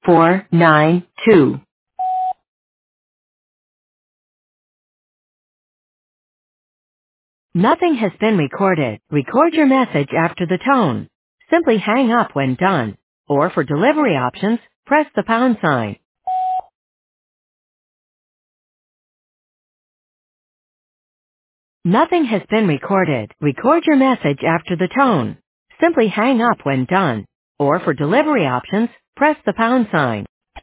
492. Nothing has been recorded. Record your message after the tone. Simply hang up when done. Or for delivery options, press the pound sign. Nothing has been recorded. Record your message after the tone. Simply hang up when done. Or for delivery options, press the pound sign.